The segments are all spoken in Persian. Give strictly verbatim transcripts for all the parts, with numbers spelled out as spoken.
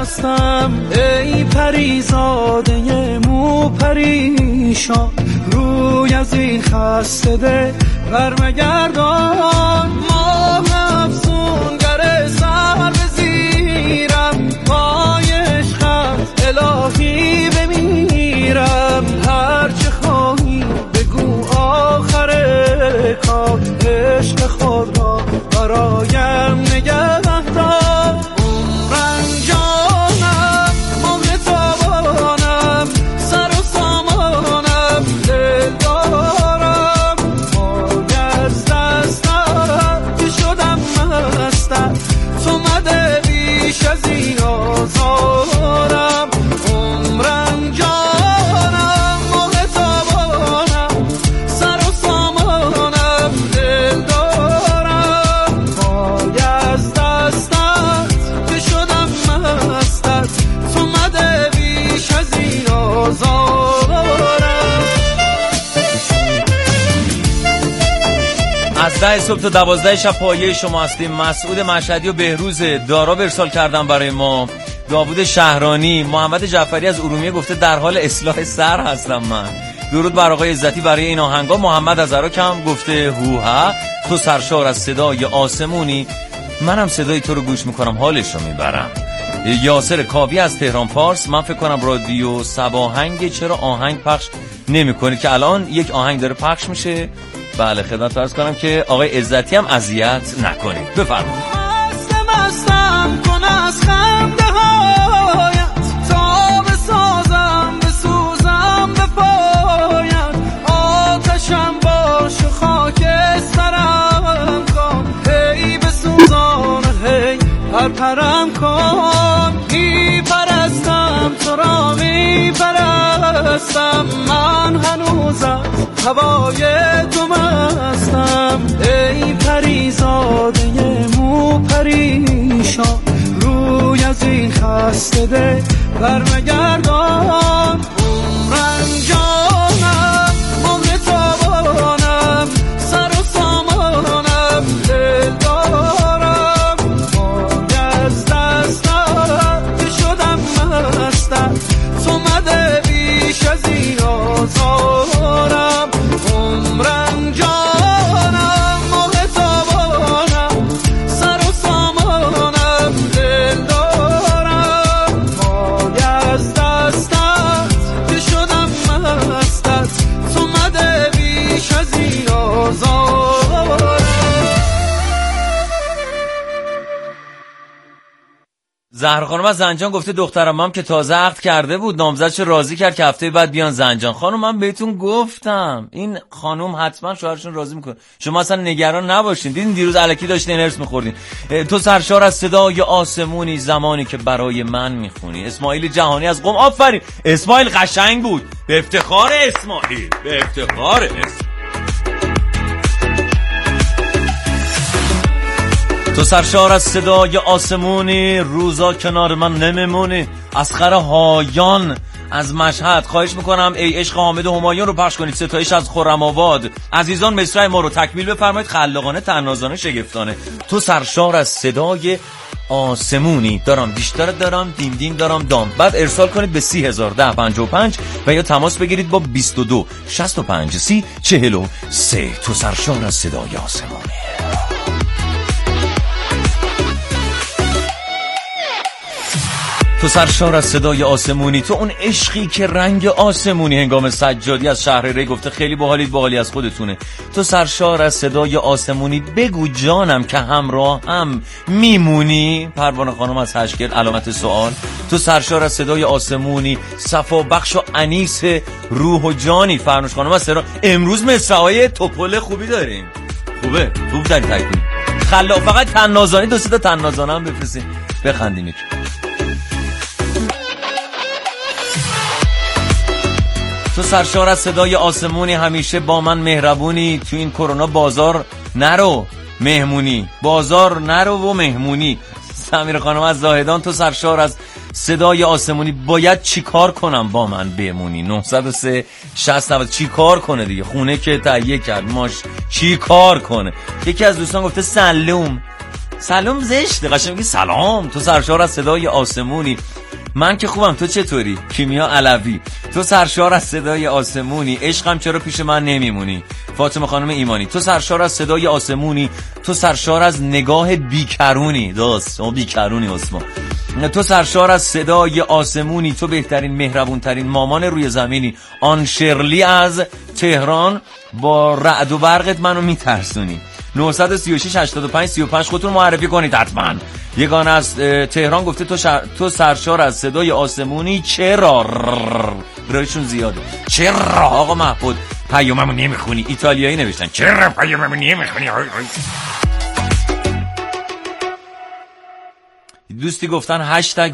هستم ای پریزاده مو پریشان، روی از این خسته ده برمگردان. ماه افسونگر سر بزیرم، پای عشقت الهی بمیرم. هرچه خواهی بگو آخر کار، عشق خود را برایم نگه دار. عمرم جانم مهر تابانم، سر و سامانم دل دارم. پای از دستم که شدم مستم، تو مده بیش از این آزارم. عمرم جانم مهر تابانم، سر و سامانم دل دارم. پای از دستم که شدم مستم، تو مده بیش از این آزارم. از ده صبح تا دوازده شب پایه شما هستیم. مسعود مشهدی و بهروز دارا ارسال کردن برای ما. داوود شهرانی، محمد جعفری از ارومیه گفته در حال اصلاح سر هستم من. درود بر آقای عزتی برای این آهنگا. محمد از عراق هم گفته هوها تو سرشار از صدای آسمونی، منم صدای تو رو گوش میکنم حالش رو میبرم. یاسر کاوی از تهران پارس، من فکر کنم رادیو سباهنگ چرا آهنگ پخش نمیکنه که الان یک آهنگ داره پخش میشه. بله خدمت عرض کنم که آقای عزتی هم اذیت نکنید. بفرمایید. مستم مستم کن از خنده هایت، تا بسازم بسوزم به پایت. آتشم باش و خاک سرم کن، هی بسوزان هی پرپرم کن. می پرستم تو را می پرستم، من هنوزم هوای تو مستم. ای پریزاده مو پریشان، روی از این خسته ده برمگردان. عمرم جانم مهر تابانم، سر و سامانم دل دارم. پای از دستم که شدم مستم، تو مده بیش از این آزارم. عمرم جانم مهر تابانم، سر و سامانم دل دارم. پای از دستم که شدم مستم، تو مده بیش از این آزارم. زهر خانم از زنجان گفته دخترم هم که تازه عقد کرده بود نامزدش راضی کرد که هفته بعد بیان زنجان. خانم من بهتون گفتم این خانم حتما شوهرشون راضی میکنه، شما اصلا نگران نباشین. دیدین دیروز الکی داشتین هرس میخوردین. تو سرشار از صدای آسمونی، زمانی که برای من میخونی. اسماعیل جهانی از قم. آفرین اسماعیل، قشنگ بود. به افتخار اسماعیل، به افتخار اسماعیل. تو سرشار از صدای آسمونی، روزا کنار من نمیمونی. اسخر هایان از مشهد، خواهش میکنم ای عشق حامد و همایون رو پخش کنید. ستایش از خرم آباد. عزیزان مصرع ما رو تکمیل بفرمایید. خلاقانه، طنازانه، شگفتانه. تو سرشار از صدای آسمونی، دارم بیشتر دارم دیم دیم دارم دام. بعد ارسال کنید به سی هزار ده پنجاه و پنج و یا تماس بگیرید با بیست و دو شصت و پنج سی چهل و سه. تو سرشار از صدای آسمونی. تو سرشار از صدای آسمونی، تو اون عشقی که رنگ آسمونی. هنگام سجادی از شهر ری گفته خیلی باحالید، باحالی از خودتونه. تو سرشار از صدای آسمونی، بگو جانم که همراه هم میمونی. پروانه خانم از هشگرد علامت سوال. تو سرشار از صدای آسمونی، صفا بخش و انیس روح و جانی. فرنوش خانم از سرا. امروز مصرعای توپل خوبی داریم. خوبه خوب داری تکمیل. خلا فقط طنازانه، دو سه تا طنازانه هم بفرستین بخندیم. یک تو سرشار از صدای آسمونی، همیشه با من مهربونی. تو این کرونا بازار نرو مهمونی، بازار نرو و مهمونی. سمیر خانم از زاهدان. تو سرشار از صدای آسمونی، باید چی کار کنم با من بمونی. نهصد و سه شصت نود. چی کار کنه دیگه، خونه که تهیه کرد ماش چی کار کنه. یکی از دوستان گفته سلام. سلام زشته، قشنگ میگی سلام. تو سرشار از صدای آسمونی، من که خوبم، تو چطوری؟ کیمیا علوی. تو سرشار از صدای آسمونی، عشقم چرا پیش من نمیمونی؟ فاطمه خانم ایمانی. تو سرشار از صدای آسمونی، تو سرشار از نگاه بیکرونی. دوست اون بیکرونی عثمان. تو سرشار از صدای آسمونی، تو بهترین مهربونترین مامان روی زمینی. آن شرلی از تهران، با رعد و برقت منو میترسونی. نه سه شش هشت پنج سه پنج خودتون معرفی کنید حتما. یگانه از تهران گفته تو, شر... تو سرشار از صدای آسمونی، چرا رایشون زیاده. چرا آقا محمود پیاممو نمیخونی؟ ایتالیایی نوشتن چرا پیاممو نمیخونی؟ دوستی گفتن هشتگ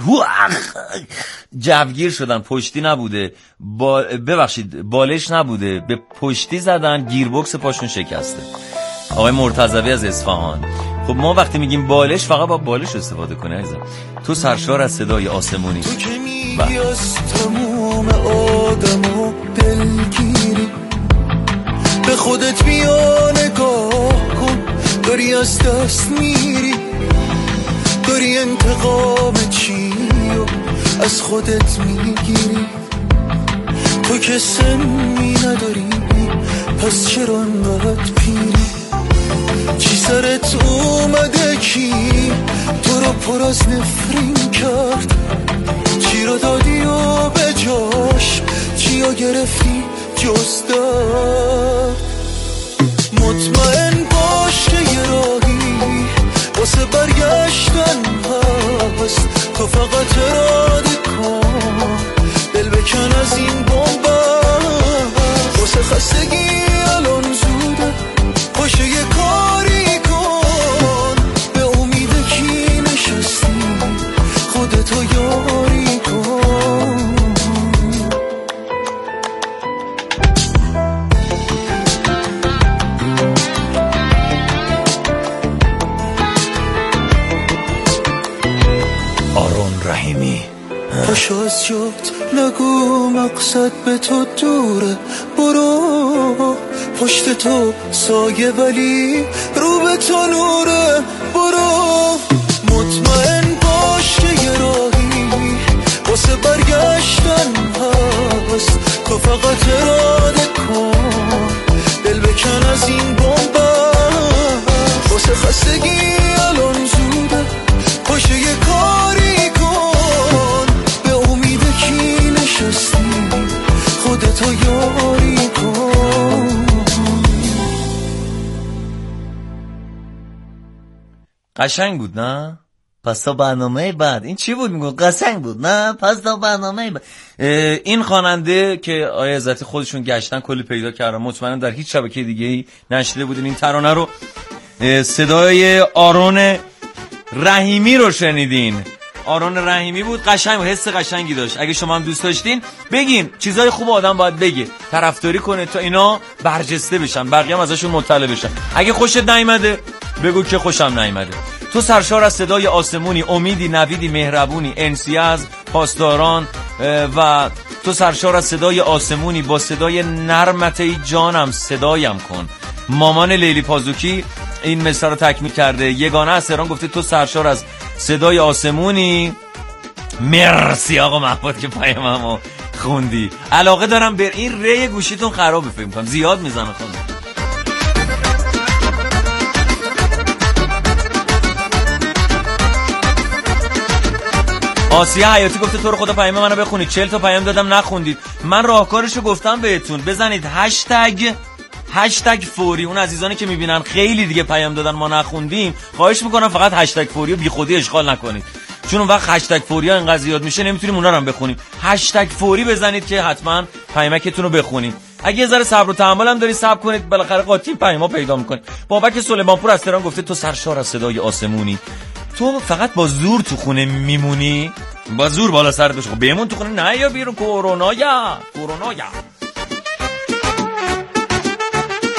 جوگیر شدن، پشتی نبوده با... ببخشید بالش نبوده، به پشتی زدن، گیربکس پاشون شکسته. آقای مرتضوی از اصفهان. خب ما وقتی میگیم بالش فقط با بالش استفاده کنه عزیزم. تو سرشار از صدای آسمونی. تو که میگی از تموم آدم و دلگیری، به خودت بیا نگاه کن، داری از دست میری، داری انتقام چی و از خودت میگیری. تو که سمی نداری پس چرا انقدر پیری؟ چی سرت اومده کی تو رو پر از نفرین کرد؟ چی رو دادی و به جاش چی رو گرفتی جز درد؟ مطمئن باش که یه راهی واسه برگشتن هست، تو فقط اراده کن، دل بکن از این بومبست. واسه خستگی الان زوده، باشه یه کاری کن، به امید کی نشستی خودتو یاری کن. آرون رحیمی. پاشو از جات نگو مقصد به تو دوره، برو پشت تو سایه ولی رو به تو نوره، برو. مطمئن باش که یه راهی واسه برگشتن هست، تو فقط اراده کن، دل بکن از این بومبست. واسه خستگی الان زوده، باشه یه کاری کن، به امید کی نشستی خودتو یاری کن. قشنگ بود نه؟ پس تا برنامه بعد این چی بود میگون؟ قشنگ بود نه؟ پس تا برنامه بعد. این خواننده که آیه عزتی خودشون گشتن کلی پیدا کردن، مطمئنم در هیچ شبکه دیگه ای نشیده بودین این ترانه رو. صدای آرون رحیمی رو شنیدین. آرون رحیمی بود، قشنگ بود، حس قشنگی داشت. اگه شما هم دوست داشتین بگین، چیزای خوب آدم باید بگه، طرفداری کنه تا اینا برجسته بشن، بقیه هم ازشون مطلع بشن. اگه خوشت نیامده بگو که خوشم نیامده. تو سرشار از صدای آسمونی، امیدی، نویدی، مهربونی، انسی از پاسداران، و تو سرشار از صدای آسمونی، با صدای نرمت ای جانم صدایم کن. مامان لیلی پازوکی این مثال رو تکمیل کرده. یگانه از تهران گفته تو سرشار از صدای آسمونی. مرسی آقا محمود که پیاممو خوندی. علاقه دارم به این ری گوشیتون خرابه، فکر می‌کنم زیاد میزنه خودم. آسیه حیاتی گفته تو رو خدا پیام منو بخونید، چهل تا پیام دادم نخوندید. من راهکارشو گفتم بهتون، بزنید هشتگ هشتگ فوری. اون عزیزانی که میبینن خیلی دیگه پیام دادن ما نخوندیم، خواهش میکنم فقط هشتگ فوری رو بی خودی اشغال نکنید، چون اون وقت هشتگ فوری ها اینقدر زیاد میشه نمیتونیم اونا رو هم بخونیم. هشتگ فوری بزنید که حتما پیامکتون رو بخونیم. اگه یه ذره صبر و تحمل هم داری صبر کنید، بالاخره قاطی پیاما پیدا میکنید. بابک سلیمانپور از تهران گفته تو سرشار از صدای آسمونی، تو فقط با زور تو خونه میمونی، با زور بالا سرت بشه. خب بمون تو خونه، نه یا بیرون، کرونا یا کرونا یا.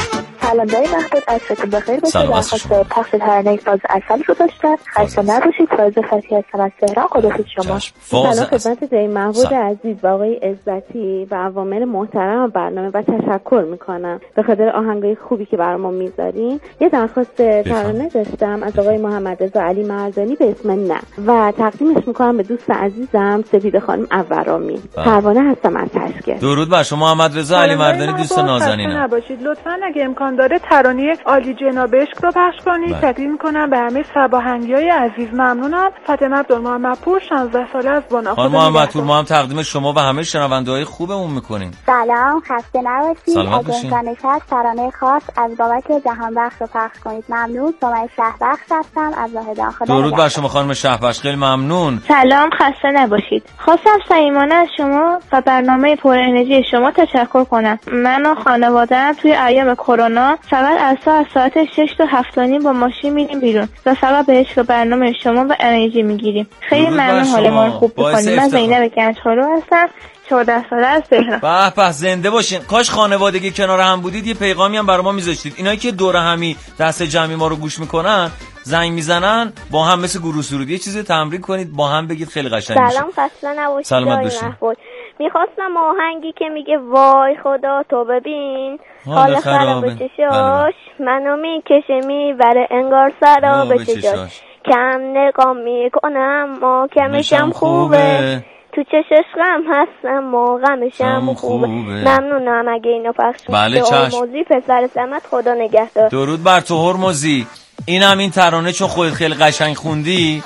سلام داری وقتت عصرت بخیر باشه. درخواست پخش ترانه فاز عسل رو داشتم. خسته نباشید. فاز فتحی هستم از تهران. خداحافظ شما. سلام خدمت جای محمود عزیز و آقای عزتی و عوامل محترم برنامه و تشکر میکنم به خاطر آهنگای خوبی که برامون میذارین. یه درخواست ترانه داشتم از آقای محمد رضا علی مردانی به اسم نه و تقدیمش میکنم به دوست عزیزم سپید خانم اورامی. پروانه هستم از تشکیل. درود بر شما محمد رضا علی مردانی دوست نازنینم. نباشید لطفاً اگه امکان داره ترانه عالی جناب عشق رو پخش کنید. تقدیم میکنم به همه سباهنگیای عزیز. ممنونم. فاطمه عبدالمحمدپور شانزده ساله از بنا. خانم محمدپور ما هم تقدیم شما و همه شنونده‌های خوبمون میکنیم. سلام خسته نباشید. اگه امکانش هست ترانه خاص از بابک جهانبخش رو پخش کنید. ممنون. سمیه شهبخش هستم از واحدان. خدا درود بر شما خانم شهبخش خیلی ممنون. سلام خسته نباشید. خواستم صمیمانه از شما و برنامه پر انرژی شما تشکر کنم. من و خانواده‌ام توی ایام کرونا فقط از ساعت ساعت شش تا هفت و نیم با ماشین میریم بیرون و فقط به عشق برنامه شما و انرژی میگیریم. خیلی ممنون. حال ما رو خوب می‌کنید. من زینب گنجخانو هستم. چهارده ساله از تهران. به به زنده باشین. کاش خانوادگی کنار هم بودید یه پیغامی هم برای ما میذاشتید. اینایی که دور همی دست جمعی ما رو گوش میکنن زنگ میزنن با هم مثل گروه سرودی یه چیزی تمرین کنید با هم بگید خیلی قشنگ میشه. سلام خسته نباشید. سلامت باشین. میخواستم آهنگی که میگه وای خدا تو ببین حال خراب چشاش منو میکشه میبره انگار سراب چشاش کم نگام میکنم ما کمشم خوبه تو چشش غم هستم ما غمشم خوبه. ممنونم اگه اینو پخش بله چشم. هرمزی پسر سمت خدا نگهدار. درود بر تو هرمزی. این هم این ترانه چون خودت خیلی قشنگ خوندی.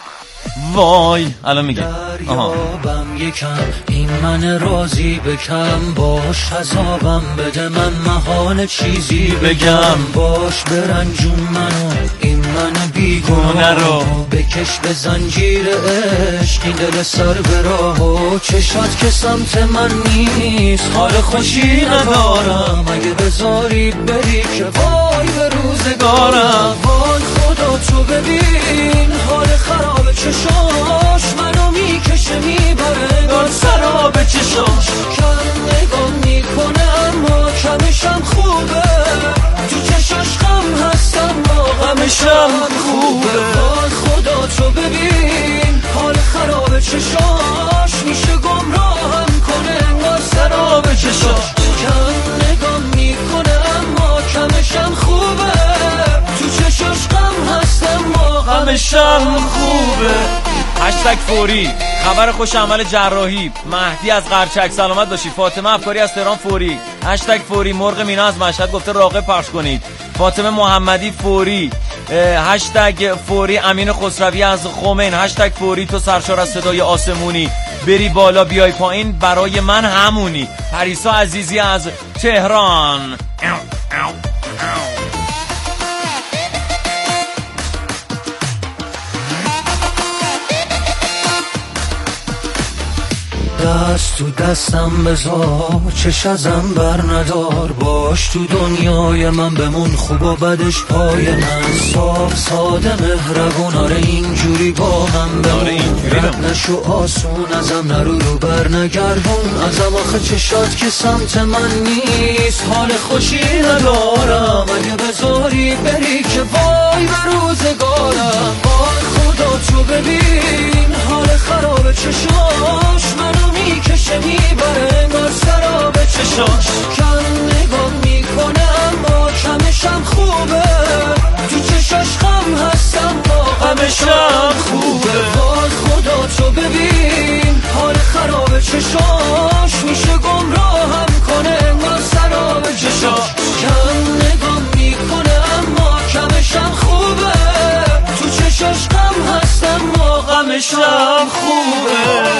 وای الان میگه دریابم یکم این من راضی بکم باش عذابم بده من محال چیزی بگم باش برنجون منو این من بیگونه رو بکش به زنجیر عشق این دل سر به راه و چشات که سمت من نیست حال خوشی ندارم اگه بذاری بری که وای به روزگارم وای خدا تو ببین حال خراب چشاش منو میکشه میبره گل سراب چشاش کم نگاه میکنه اما کمشم خوبه تو چشاش غم هستم ما غمشم خوبه وای خدا تو ببین حال خراب چشاش میشه گمراهم کنه انگار سراب چشاش کم نگاه میکنه اما کمشم خوبه تو چشاش غم هستم ما غمشم خوبه. هشتگ فوری خبر خوش عمل جراحی مهدی از قرچک سلامت باشی. فاطمه افکاری از تهران فوری. هشتگ فوری مرغ مینا از مشهد گفته راقه پخش کنید. فاطمه محمدی فوری. هشتگ فوری امین خسروی از خمین. هشتگ فوری تو سرشار از صدای آسمونی بری بالا بیای پایین برای من همونی. پریسا عزیزی از تهران. دست تو دستم بذار چش ازم بر ندار باش تو دنیای من بمون خوب و بدش پای من صاف ساده مهربون آره اینجوری با من بمون رد نشو آسون ازم نرو رو بر نگردون ازم آخه چشات که سمت من نیست حال خوشی ندارم اگه بذاری بری که وای به روزگارم وای خدا تو ببین حال خراب چشاش منو میکشه میبره انگار سراب چشاش کم نگاه میکنه اما کمشم خوبه تو چشاش غم هستم با غمشم خوبه وای خدا تو ببین حال خراب چشاش میشه گمراهم کنه انگار سراب چشاش کم نگاه میکنه اما کمشم خوبه تو چشاش غم هستم با غمشم خوبه.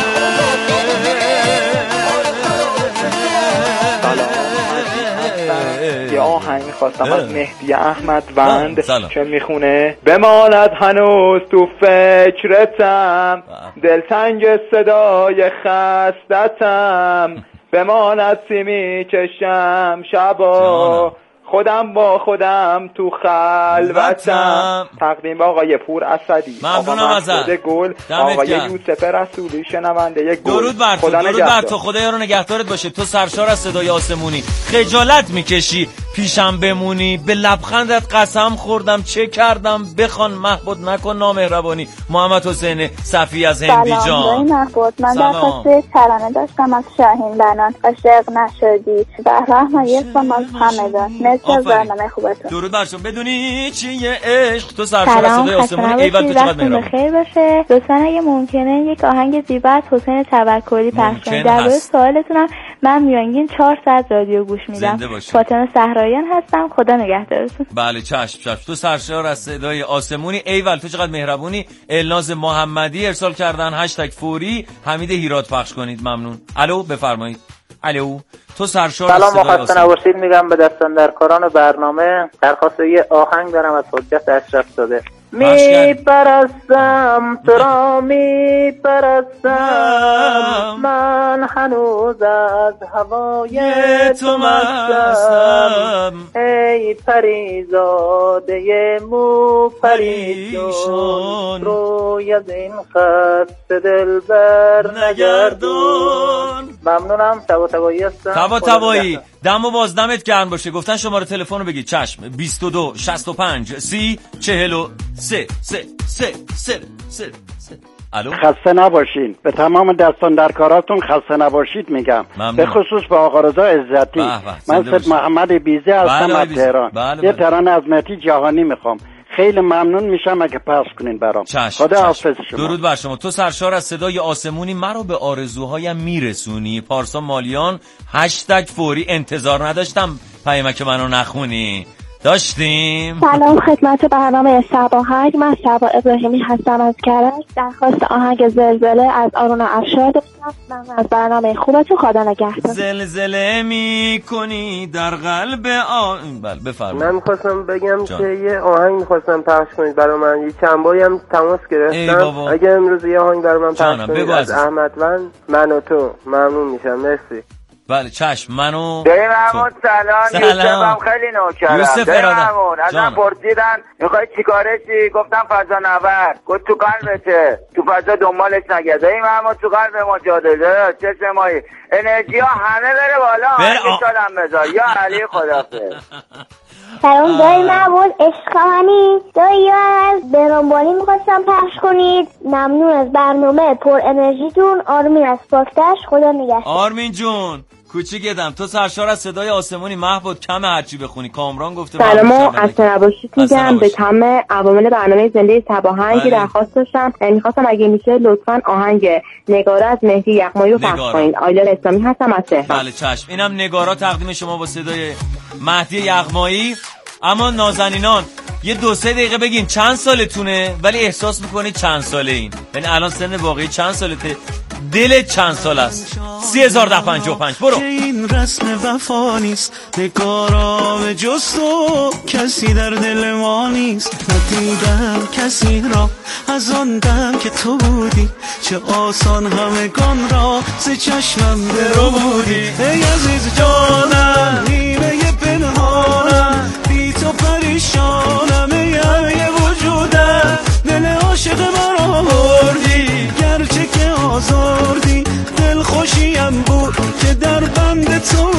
یه آهنگ میخواستم از مهدی احمدوند که میخونه بماند هنوز تو فکرتم دلتنگ صدای خستتم بماند سیمی چشم شبا خودم با خودم تو خلوتم. تقدیم به آقای پور اسدی، ممنونم ازت، گل، آقای یوسف رسولی شنونده یک گل. درود بر تو، درود بر تو، خدا یارو نگهدارت باشه. تو سرشار از صدای آسمونی، خجالت میکشی پیشم بمونی، به لبخندت قسم خوردم چه کردم، بخوان محبود نکن نامهربانی. محمد حسین صفی از هندی جان. سلام محبود، من درخواست ترانه داشتم از شاهین بنان، عاشق نشدی. به رحمت یسم از همدان، مثل از برنامه خوبتون. درود بر شما. بدونی چیه عشق، تو سرشار از صدای آسمونی. ایول تو چقدر مهربون. بخیر باشه. لطفاً اگه ممکنه یک آهنگ زیبا از حسین توکلی پخش کنید. در مورد سوالتونم، من میانگین چهار ساعت رادیو گوش میدم. فاطمه صحراییان هستم، خدا نگهدارتون. بله چشم چشم. تو سرشار از صدای آسمونی. ایول تو چقدر مهربونی. الناز محمدی ارسال کردن هشتگ فوری حمید هیراد پخش کنید. ممنون. الو بفرمایید. الو تو سرشار از صدای آسمونی. سلام مخصوصا میگم به دستاندرکاران برنامه، درخواست یه آهنگ دارم از حجت اشرف زاده. می پرستم تو را می پرستم، من هنوز از هوای تو مستم. ای پریزاده مو پریشان، روی از این خط دل بر نگردون. ممنونم. تبا تبایی هستم. تبا تبایی دم و باز دمت گرم باشه. گفتن شماره تلفن رو بگید. چشم. بیست و دو شصت و پنج سی چهل و سه سه سه سه سه سه. الو خسته نباشین. به تمام دستان در کاراتون خسته نباشید میگم. ممنون. به خصوص به آقا رضا عزتی. من سید محمد بیزی هستم از تهران. یه ترانه از مهدی جهانی میخوام. خیلی ممنون میشم اگه پخش کنین برام. خدا حافظ شما. درود بر شما. تو سرشار از صدای آسمونی، مرا به آرزوهایم میرسونی. پارسا مالیان هشتگ فوری. انتظار نداشتم پیامک منو نخونی. داشتیم. سلام خدمت برنامه سباهنگ، من شبا ابراهیمی هستم از کرج. درخواست آهنگ زلزله از آرونا افشار داشتم. من از برنامه خوبتون، خدا نگهدار. زلزله می کنی در قلب آن. بله بفرمایید. من می‌خواستم بگم جان. که یه آهنگ می‌خواستم پخش کنید برای من. یه چند باری هم تماس گرفتم. اگه امروز یه آهنگ برای من پخش کنید از احمد وند، من و تو، ممنون میشم. مرسی. بله چشم. منو دایی محمود سلام. یوسفم خیلی نوکرم. یوسف دایی محمود ازم پرسیدن میخوای چیکاره چی؟ گفتم فضا نورد. گفت تو قلبته، تو فضا دنبالش نگرد. دایی محمود تو قلب ما جاده داره. چه سمایی انرژی ها همه بره بالا. هر سالم بذار یا علی خدافظ. سلام دایی محمود عشق منی. دایی از برانبالی میخواستم پخش کنید. ممنون از برنامه پر انرژیتون. آرمین از پاکتش، خدا نگهدار. آرمین جون کوچیکتم. تو سرشار از صدای آسمونی. محبود کم هرچی بخونی. کامران گفته سلام از نباشید میگم به تمام عوامل برنامه زنده سباهنگ درخواست داشتم. میخواستم اگه میشه لطفاً آهنگ نگاره از مهدی یغمایی رو پخش کنید. آیلان اسلامی هستم از تهران. بله چشم. اینم نگارا تقدیم شما با صدای مهدی یغمایی. اما نازنینان یه دو سه دقیقه بگین چند سالتونه، ولی احساس میکنید چند ساله این. یعنی الان سن واقعی چند سالته، دلت چند سال است. سی هزار ده پنجاه و پنج. برو. این رسم وفا نیست نگارا به جز تو، کسی در دل ما نیست. ندیدم کسی را از آن دم که تو بودی، چه آسان همگان را ز چشمم برو بودی. ای عزیز جانم نیمه پنهانم، بی تو پریشانم. ای همه وجودم دل عاشق مرا بردی، گرچه که آزردی دل خوشیم بود که در بند تو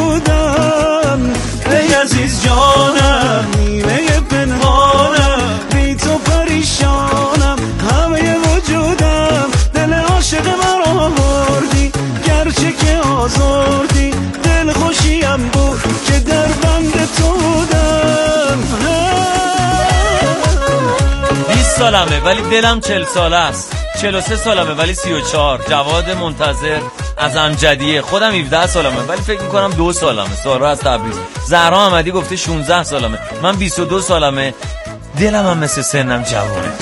بودم. ای عزیز جانم نیمه پنهانم، بی تو پریشانم. همه وجودم دل عاشق مرا بردی، گرچه که آزردی دل خوشیم بود که در بند تو بودم. بیست سالمه ولی دلم چهل ساله است. چهل و سه سالمه ولی سی و چهار. جواد منتظر از امجدیه. خودم هفده سالمه ولی فکر میکنم دو سالمه. سارا از تبریز. زهرا احمدی گفته شانزده سالمه. من بیست و دو سالمه. دلم هم مثل سنم جوانه.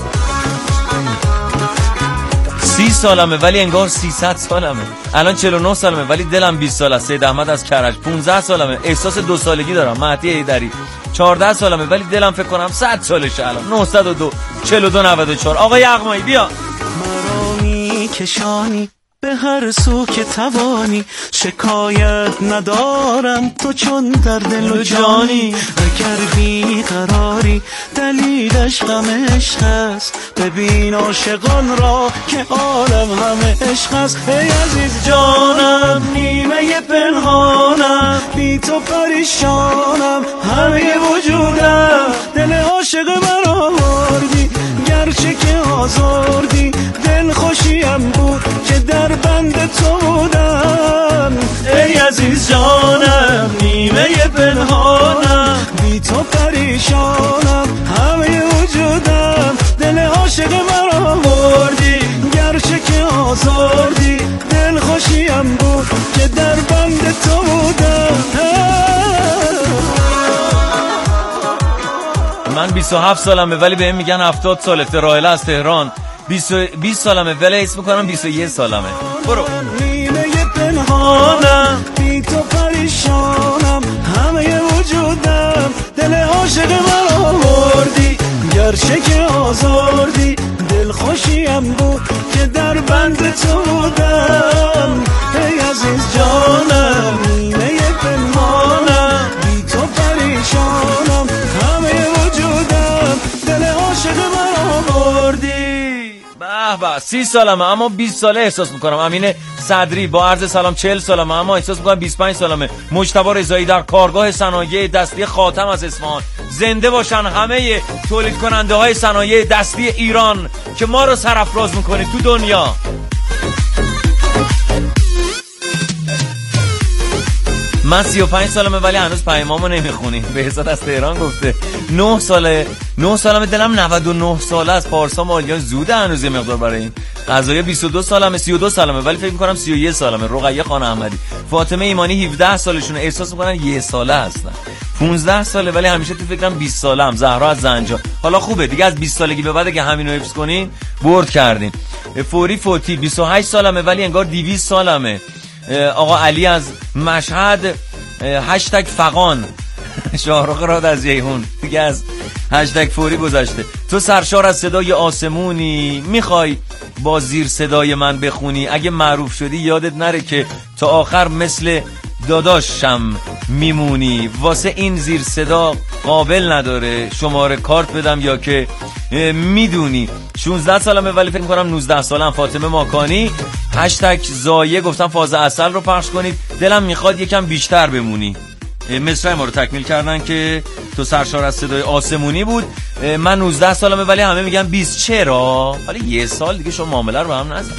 سی سالمه ولی انگار سیصد سالمه. الان چهل و نه سالمه ولی دلم بیست سال است. سید احمد از کرج. پانزده سالمه احساس دو سالگی دارم. مهدی ایدری. چهارده سالمه ولی دلم فکر کنم صد سالشه. الان نهصد و دو چهل و دو نود و چهار. آقا یغمایی بیا. مرا میکشانی به هر سو که توانی، شکایت ندارم تو چون در دل و جانی. اگر بیقراری دلیلش غم عشق است، ببین عاشقان را که عالم همه عشق است. ای عزیز جانم نیمه پنهانم، بی تو پریشانم همه وجودم. دل عاشق من آوردی گرچه که آزردی، دل خوشیم بود که در بند تو بودم. ای عزیز جانم نیمه پنهانم، بی تو پریشانم همه وجودم. دل عاشق من آوردی گرچه که آزردی، دل خوشیم بود که در بند تو بودم. من بیست و هفت سالمه ولی بهم میگن هفتاد سال. راحله از تهران. بیست سالمه ولی اسم میکنم بیست و یک سالمه. برو. نیمه پنهانم، بی تو پریشانم همه وجودم. دل عاشق من آوردی گرچه که آزردی، دل خوشیم بود که در بند تو بودم. ای عزیز جانم نیمه پنهانم، بی تو پریشانم همه وجودم. دل عاشق من آوردی. به به سی سالمه اما بیست ساله احساس میکنم. امین صدری با عرض سلام چهل سالمه اما احساس میکنم بیست و پنج سالمه. مجتبی رضایی در کارگاه صنایع دستی خاتم از اصفهان. زنده باشن همه تولید کننده های صنایع دستی ایران که ما رو سرافراز میکنه تو دنیا. من سی و پنج سالمه ولی هنوز پیامامو نمیخونی. بهزاد از تهران گفته نه ساله. نه سالمه دلم نود و نه ساله از پارسا مالیان زوده هنوز یه مقدار برای این قضایا. بیست و دو سالمه. سی و دو سالمه ولی فکر میکنم سی و یک سالمه. رقیه خان احمدی. فاطمه ایمانی هفده سالشونه، احساس میکنن یه ساله هستن. پانزده ساله ولی همیشه تو فکرم بیست سالم. زهرا از زنجان. حالا خوبه دیگه از بیست سالگی به بعد اگه همینو حفظ کنین برد کردین. فوری فوتی بیست و هشت سالمه ولی انگار دویست سالمه. آقا علی از مشهد هشتگ فقان. شاهرخ راد از جیهون دیگه از هشتگ فوری گذشته. تو سرشار از صدای آسمونی، میخوای با زیر صدای من بخونی. اگه معروف شدی یادت نره که تا آخر مثل داداشم میمونی. واسه این زیر صدا قابل نداره شماره کارت بدم یا که میدونی. شانزده سالمه ولی فکر میکنم نوزده سالم. فاطمه ماکانی هشتگ زایه گفتم فاز اصل رو پخش کنید. دلم میخواد یکم بیشتر بمونی. مصرع ما رو تکمیل کردن که تو سرشار از صدای آسمونی بود. من نوزده سالمه ولی همه میگن بیست. چرا؟ حالا یه سال دیگه شما معامله رو به هم نزن.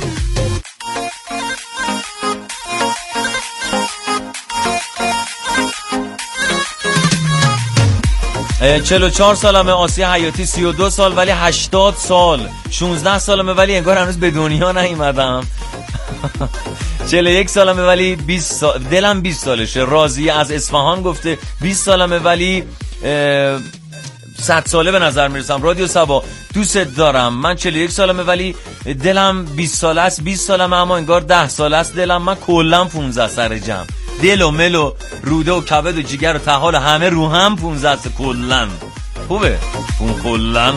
چهل و چهار سالمه. آسیا حیاتی سی و دو سال ولی هشتاد سال. شانزده سالمه ولی انگار هنوز به دنیا نیومدم. چهل و یک سالمه ولی بیست سال. دلم بیست سالشه. راضیه از اصفهان گفته بیست سالمه ولی صد ساله به نظر میرسم. رادیو سبا دوست دارم. من چهل و یک سالمه ولی دلم بیست ساله است. بیست سالمه اما انگار ده ساله است دلم. من کلا پانزده سر جمع. دل و مل و روده و کبد و جگر و طحال همه رو هم پانزده است کلا. خوبه اون کلا.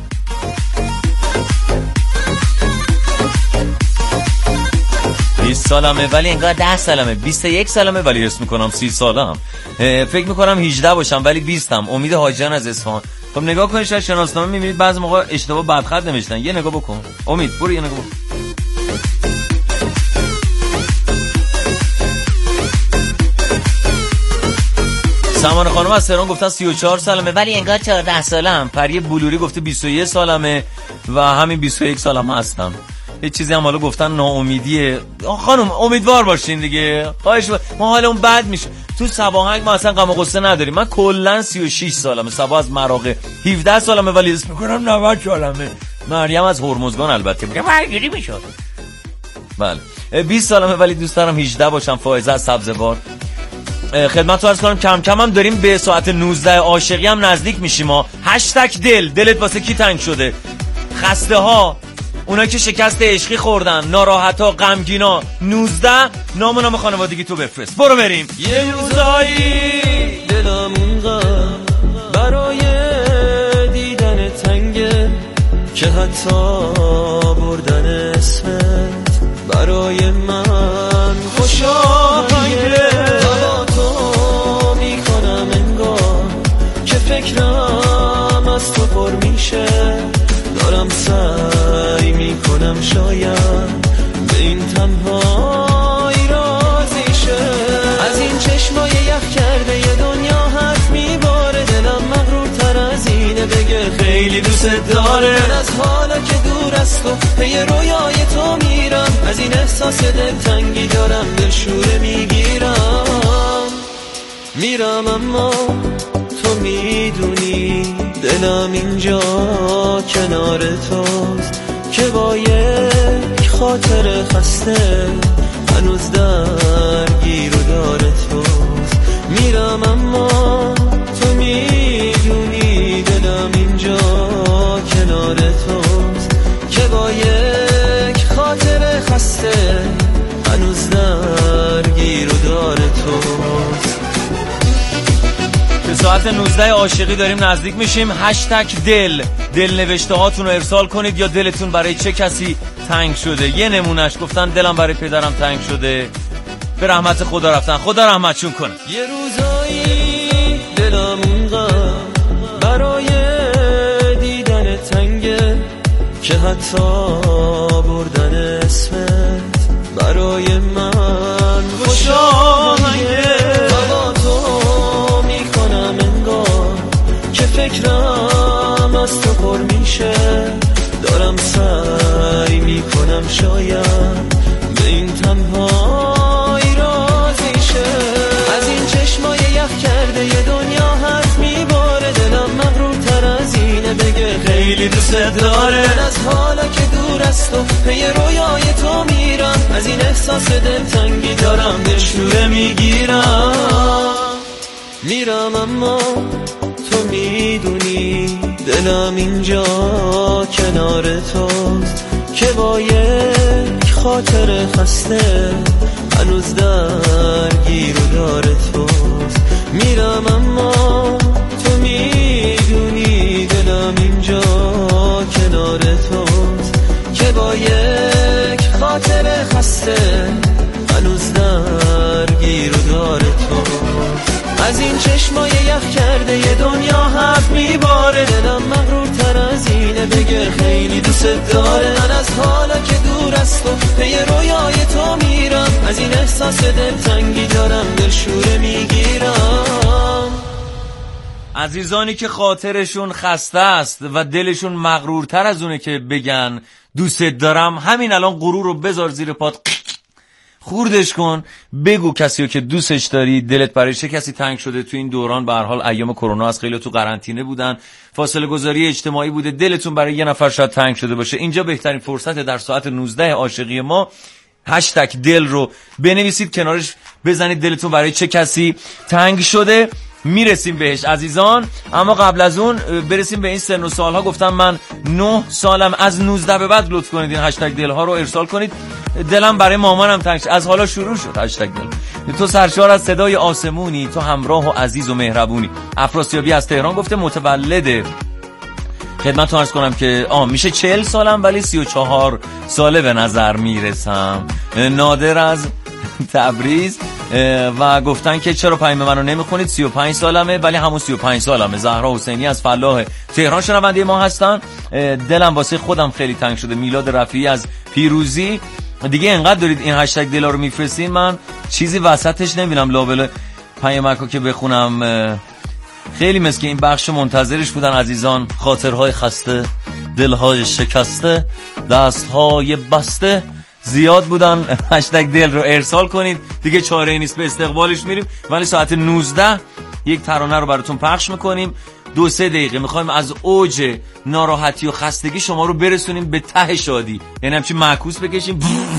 بیست سالمه ولی انگار ده سالمه. بیست و یک سالمه ولی حس میکنم سی سالم. فکر میکنم هجده باشم ولی بیستم. امید حاجیان از اصفهان. خب نگاه کنید شاید شناسنامه میبینید بعضی موقع اشتباه بدخط نمیشتن. یه نگاه بکن امید. برو یه نگاه بکن. سمان خانم از تهران گفتن سی و چهار سالمه ولی انگار چهارده سالم. پری بلوری گفته بیست و یک سالمه و همین بیست و یک سالم هستم. یه چیزی هم حالا گفتن ناامیدیه. خانم امیدوار باشین دیگه. خواهش ما حالمون بد میشه. تو سباهنگ ما اصلا غم و غصه نداریم. من کلا سی و شش سالمه. سبا از مراغه هفده سالمه ولی اسم میکنم نود سالمه. مریم از هرمزگان البته میگه برگیری میشد. بله بیست سالمه ولی دوست دارم هجده باشم. فائزه از سبزوار. خدمت رو عرض کنم کم کم هم داریم به ساعت نوزده عاشقی هم نزدیک میشیم ها. هشتگ دل. دلت واسه کی تنگ شده؟ خسته ها، اونایی که شکست عشقی خوردن، ناراحتا، غمگینا. نوزده نام و نام خانوادگی تو بفرست. برو بریم. یه روزایی دلم اونقدر برای دیدن تنگه که حتی بردن اسمت برای برای من خوش آهنگه. با تو میکنم انگار که فکرم از تو پر میشه، دارم سعی میکنم شاید به این تنهایی راضی شه. از این چشمای یخ کرده یه دنیا حرف میباره، دلم مغرورتر از اینه بگه خیلی دوست داره. من از حالا که دور از تو پی رویای تو میرم، از این احساس دلتنگی دارم دلشوره میگیرم. میرم اما تو میدونی دلم اینجا کنار توست که با یک خاطر خسته هنوز درگیر و داره توست. میرم اما تو میدونی دلم اینجا کنار توست که با یک خاطر خسته هنوز درگیر و داره توست. به ساعت نوزده عاشقی داریم نزدیک میشیم. هشتگ دل دل نوشته هاتون رو ارسال کنید. یا دلتون برای چه کسی تنگ شده؟ یه نمونش گفتن دلم برای پدرم تنگ شده، به رحمت خدا رفتن، خدا رحمتشون کنه. یه روزایی دلم اونقدر برای دیدن تنگه که حتی بردن اسمت برای من خوش آهنگه. با تو میکنم انگار که فکرم از تو پر میشه، دارم سعی میکنم شاید به این تنهایی راضی شه. از این چشمای یخ کرده یه دنیا حرف میباره، دلم مغرورتر از اینه بگه خیلی دوست داره. من از حالا که دور از تو پی رویای تو میرم، از این احساس دلتنگی دارم دلشوره میگیرم. میرم اما تو میدونی دلم اینجا کنار توست که با یک خاطر خسته هنوز درگیر و داره توست. میرم اما تو میدونی دلم اینجا کنار توست که با یک خاطر خسته هنوز درگیر و داره توست. از این چشمای یخ کرده یه دنیا حرف میباره، دلم مغرورتر از اینه بگه خیلی دوست داره. من از حالا که دور از تو پی رویای تو میرم، از این احساس دلتنگی دارم دلشوره میگیرم. عزیزانی که خاطرشون خسته است و دلشون مغرورتر از اونه که بگن دوست دارم، همین الان غرور رو بذار زیر پات، خوردش کن، بگو کسی رو که دوستش داری، دلت برای چه کسی تنگ شده. تو این دوران به هر حال ایام کرونا از خیلی تو قرنطینه بودن، فاصله گذاری اجتماعی بوده، دلتون برای یه نفر شاید تنگ شده باشه. اینجا بهترین فرصت در ساعت نوزده عاشقی ما. هشتگ دل رو بنویسید، کنارش بزنید دلتون برای چه کسی تنگ شده. میرسیم بهش عزیزان، اما قبل از اون برسیم به این سن و سالها. گفتم من نه سالم، از نوزده به بعد لطف کنید این هشتگ دل ها رو ارسال کنید. دلم برای مامانم تنگ شد، از حالا شروع شد هشتگ دل. تو سرشار از صدای آسمونی، تو همراه و عزیز و مهربونی. افراسیابی از تهران گفته متولد خدمتتون عرض کنم که آ میشه چهل سالم ولی سی و چهار ساله به نظر میرسم. نادر از تبریز و گفتن که چرا پیام منو نمیخونید، سی و پنج سالمه ولی همون سی و پنج سالمه. زهرا حسینی از فلاح تهران شنونده ما هستن. دلم واسه خودم خیلی تنگ شده. میلاد رفیعی از پیروزی. دیگه انقدر دارید این هشتگ دلا رو میفرستین، من چیزی وسطش نمیبینم لابل پیامکو که بخونم. خیلی مثل این بخش منتظرش بودن عزیزان. خاطرهای خسته، دلهای شکسته، دستهای بسته زیاد بودن. هشتگ دل رو ارسال کنید، دیگه چاره ای نیست، به استقبالش میریم. ولی ساعت نوزده یک ترانه رو براتون پخش میکنیم. دو سه دقیقه میخوایم از اوج ناراحتی و خستگی شما رو برسونیم به ته شادی، یعنی همچین معکوس بکشیم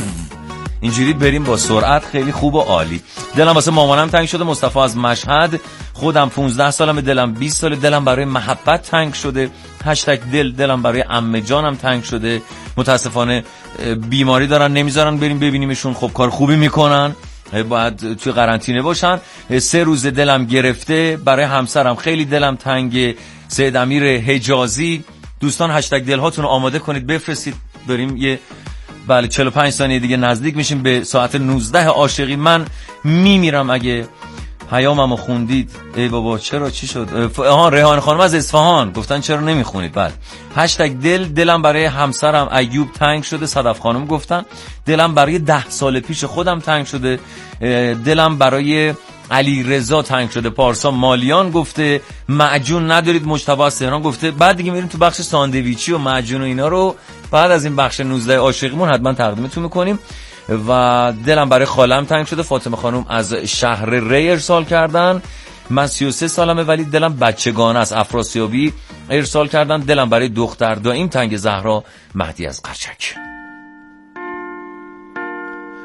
اینجوری بریم با سرعت. خیلی خوب و عالی. دلم واسه مامانم تنگ شده. مصطفی از مشهد. خودم پونزده سالمه، دلم بیست ساله، دلم برای محبت تنگ شده. هشتگ دل دلم برای عمه جانم تنگ شده. متاسفانه بیماری دارن، نمیذارن بریم ببینیمشون. خب کار خوبی میکنن، باید توی قرنطینه باشن. سه روز دلم گرفته. برای همسرم خیلی دلم تنگه. سید امیر حجازی. دوستان هشتگ دل هاتون رو آماده کنید بفرستید، بریم یه بله چهل و پنج ثانیه دیگه نزدیک میشیم به ساعت نوزده عاشقی. من میمیرم اگه پیاممو خوندید. ای بابا چرا چی شد؟ آها ریحان خانم از اصفهان گفتن چرا نمیخونید. بله هشتگ دل دلم برای همسرم ایوب تنگ شده. صدف خانم گفتن دلم برای ده سال پیش خودم تنگ شده. دلم برای علی رضا تنگ شده. پارسا مالیان گفته معجون ندارید. مجتبی از تهران گفته بعد دیگه میریم تو بخش ساندویچی و معجون و اینا رو بعد از این بخش نوزده عاشقیمون حتما تقدیمتون میکنیم. و دلم برای خالم تنگ شده. فاطمه خانم از شهر ری ارسال کردن. من سی و سه سالمه ولی دلم بچگانه است. افراسیابی ارسال کردن. دلم برای دختر داییم تنگ. زهرا مهدی از قرچک.